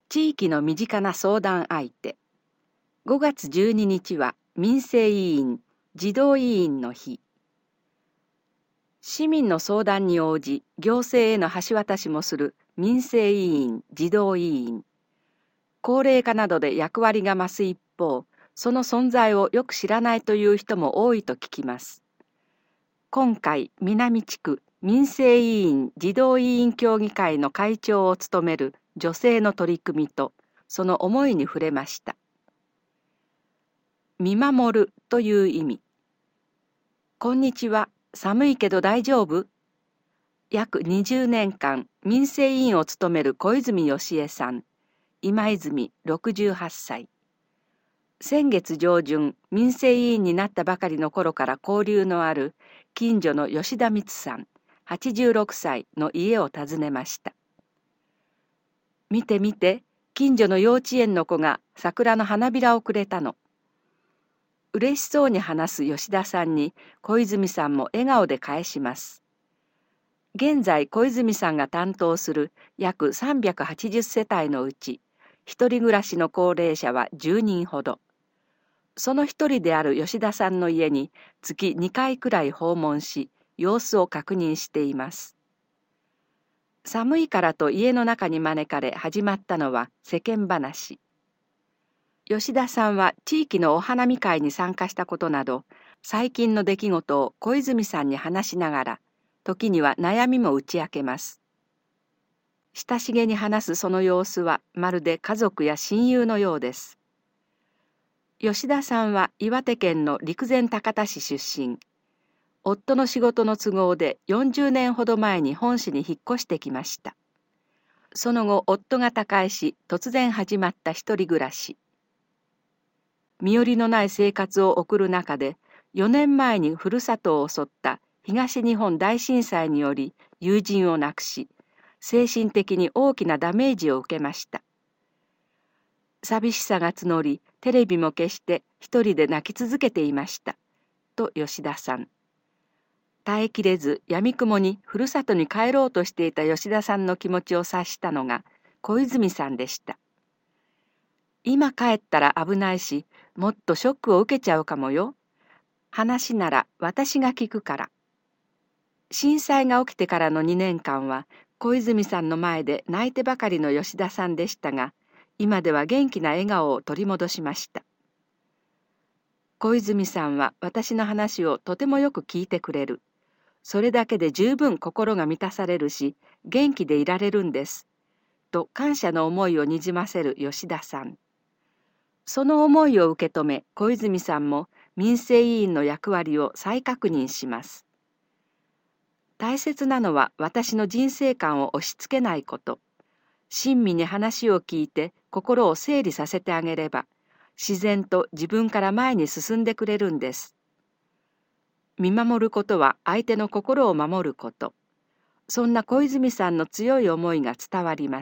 地域の身近な相談相手。5月12日は民政委員、児童委員の日。市民の相談に応じ、行政への橋渡しもする民政委員、児童委員。高齢化などで役割が増す一方、その存在をよく知らないという人も多いと聞きます。今回、南地区民政委員児童委員協議会の会長を務める女性の取り組みと、その思いに触れました。見守るという意味。こんにちは、寒いけど大丈夫？約20年間、民政委員を務める小泉芳恵さん、今泉68歳。先月上旬、民政委員になったばかりの頃から交流のある近所の吉田光さん、86歳の家を訪ねました。見て見て、近所の幼稚園の子が桜の花びらをくれたの。嬉しそうに話す吉田さんに小泉さんも笑顔で返します。現在小泉さんが担当する約380世帯のうち、一人暮らしの高齢者は10人ほど。その一人である吉田さんの家に月2回くらい訪問し、様子を確認しています。寒いからと家の中に招かれ始まったのは世間話。吉田さんは地域のお花見会に参加したことなど、最近の出来事を小泉さんに話しながら、時には悩みも打ち明けます。親しげに話すその様子はまるで家族や親友のようです。吉田さんは岩手県の陸前高田市出身。夫の仕事の都合で40年ほど前に本市に引っ越してきました。その後、夫が他界し、突然始まった一人暮らし。身寄りのない生活を送る中で、4年前にふるさとを襲った東日本大震災により友人を亡くし、精神的に大きなダメージを受けました。寂しさが募り、テレビも消して一人で泣き続けていました。と吉田さん。耐えきれず闇雲にふるさとに帰ろうとしていた吉田さんの気持ちを察したのが小泉さんでした。今帰ったら危ないし、もっとショックを受けちゃうかもよ。話なら私が聞くから。震災が起きてからの2年間は小泉さんの前で泣いてばかりの吉田さんでしたが、今では元気な笑顔を取り戻しました。小泉さんは私の話をとてもよく聞いてくれる。それだけで十分心が満たされるし、元気でいられるんです。と感謝の思いをにじませる吉田さん。その思いを受け止め、小泉さんも民政委員の役割を再確認します。大切なのは私の人生観を押し付けないこと。親身に話を聞いて心を整理させてあげれば、自然と自分から前に進んでくれるんです。見守ることは相手の心を守ること。そんな小泉さんの強い思いが伝わります。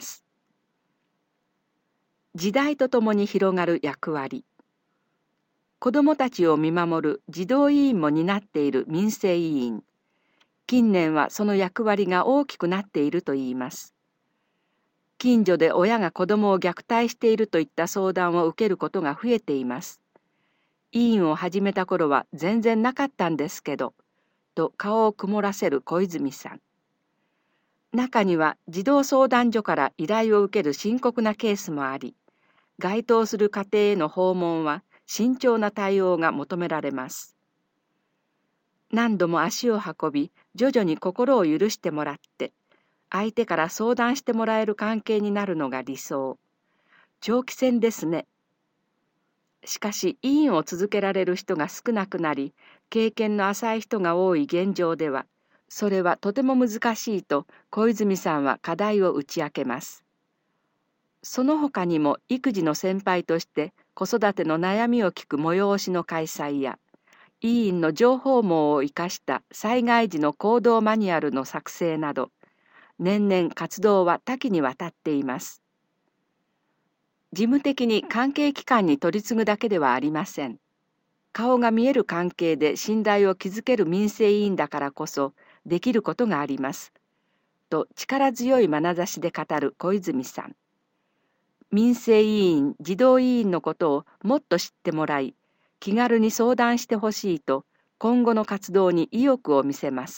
時代とともに広がる役割。子どもたちを見守る児童委員も担っている民政委員。近年はその役割が大きくなっているといいます。近所で親が子供を虐待しているといった相談を受けることが増えています。委員を始めた頃は全然なかったんですけど、と顔を曇らせる小泉さん。中には児童相談所から依頼を受ける深刻なケースもあり、該当する家庭への訪問は慎重な対応が求められます。何度も足を運び、徐々に心を許してもらって、相手から相談してもらえる関係になるのが理想。長期戦ですね。しかし、委員を続けられる人が少なくなり、経験の浅い人が多い現状では、それはとても難しいと小泉さんは課題を打ち明けます。その他にも育児の先輩として子育ての悩みを聞く催しの開催や、委員の情報網を生かした災害時の行動マニュアルの作成など、年々活動は多岐にわたっています。事務的に関係機関に取り次ぐだけではありません。顔が見える関係で信頼を築ける民政委員だからこそできることがあります。と力強い眼差しで語る小泉さん。 民生委員、児童委員のことをもっと知ってもらい、気軽に相談してほしいと、今後の活動に意欲を見せます。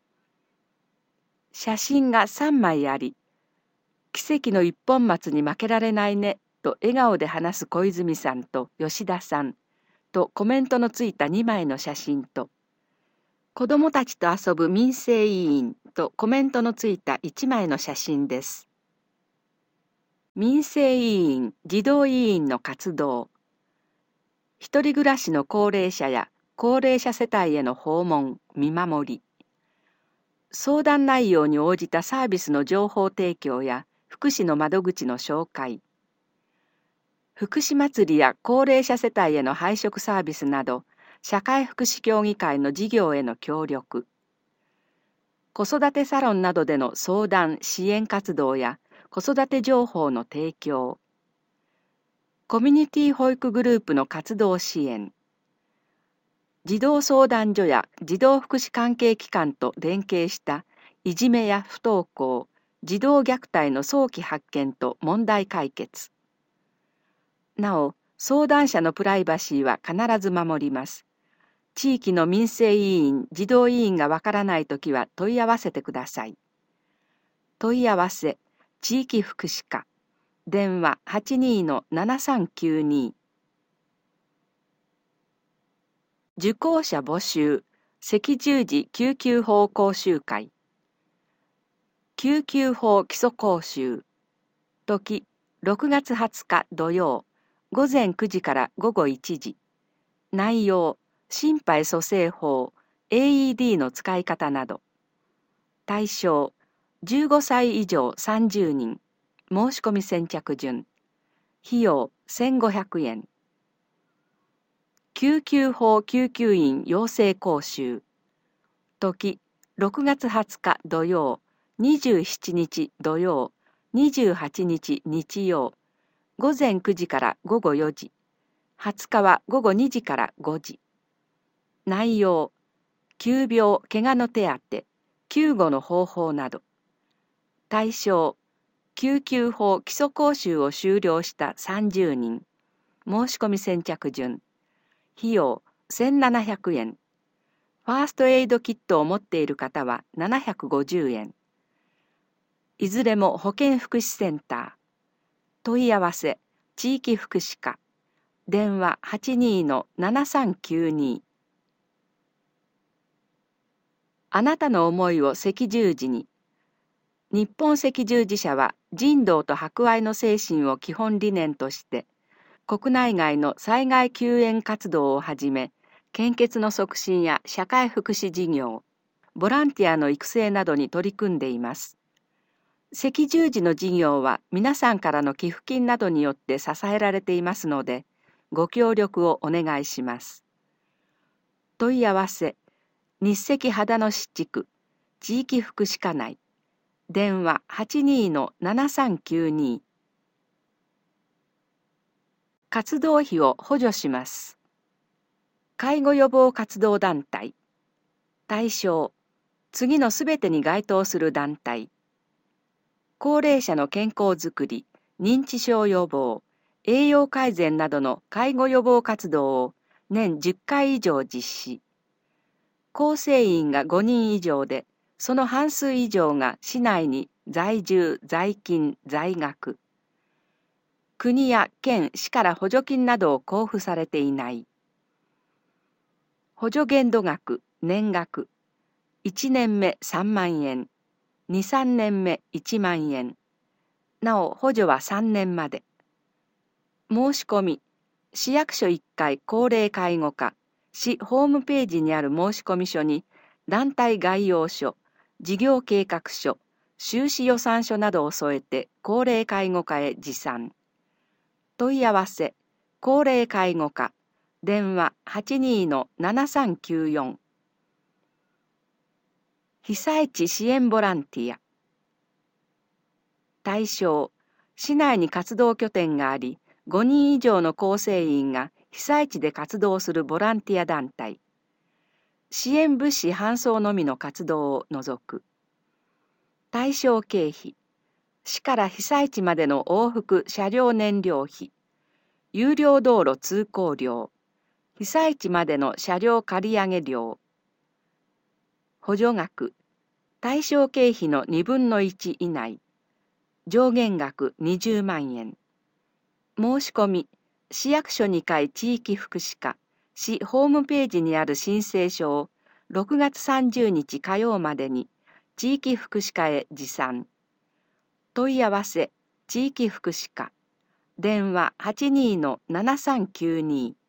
写真が3枚あり、奇跡の一本松に負けられないねと笑顔で話す小泉さんと吉田さんとコメントのついた2枚の写真と、子どもたちと遊ぶ民生委員とコメントのついた1枚の写真です。民生委員、児童委員の活動。一人暮らしの高齢者や高齢者世帯への訪問、見守り。相談内容に応じたサービスの情報提供や福祉の窓口の紹介。福祉祭りや高齢者世帯への配食サービスなど、社会福祉協議会の事業への協力。子育てサロンなどでの相談・支援活動や子育て情報の提供。コミュニティ保育グループの活動支援。児童相談所や児童福祉関係機関と連携したいじめや不登校、児童虐待の早期発見と問題解決。なお、相談者のプライバシーは必ず守ります。地域の民生委員、児童委員がわからないときは問い合わせてください。問い合わせ、地域福祉課、電話 82-7392。受講者募集、赤十字救急法講習会。救急法基礎講習。時、6月20日土曜、午前9時から午後1時。内容、心肺蘇生法、AED の使い方など。対象、15歳以上30人。申し込み先着順。費用1500円。救急法救急員養成講習。時、6月20日土曜、27日土曜、28日日曜。午前9時から午後4時。20日は午後2時から5時。内容、急病・怪我の手当、救護の方法など。対象、救急法基礎講習を修了した30人。申し込み先着順。費用1700円。ファーストエイドキットを持っている方は750円。いずれも保健福祉センター。問い合わせ、地域福祉課。電話 82-7392。あなたの思いを赤十字に。日本赤十字社は人道と博愛の精神を基本理念として、国内外の災害救援活動をはじめ、献血の促進や社会福祉事業、ボランティアの育成などに取り組んでいます。赤十字の事業は皆さんからの寄付金などによって支えられていますので、ご協力をお願いします。問い合わせ、日赤秦野市地区、地域福祉課内、電話 82-7392。活動費を補助します。介護予防活動団体。対象、次のすべてに該当する団体。高齢者の健康づくり、認知症予防、栄養改善などの介護予防活動を年10回以上実施。構成員が5人以上で、その半数以上が市内に在住、在勤、在学。国や県、市から補助金などを交付されていない。補助限度額、年額。1年目3万円。2、3年目1万円。なお、補助は3年まで。申し込み、市役所1階高齢介護課。市ホームページにある申込書に団体概要書、事業計画書、収支予算書などを添えて高齢介護課へ持参。問い合わせ、高齢介護課、電話 82-7394。被災地支援ボランティア。対象、市内に活動拠点があり、5人以上の構成員が被災地で活動するボランティア団体。支援物資搬送のみの活動を除く。対象経費。 市から被災地までの往復車両燃料費、有料道路通行料、被災地までの車両借上料、補助額、対象経費の2分の1以内、上限額20万円。申し込み、市役所2階地域福祉課、市ホームページにある申請書を6月30日火曜までに地域福祉課へ持参。問い合わせ、地域福祉課。電話82-7392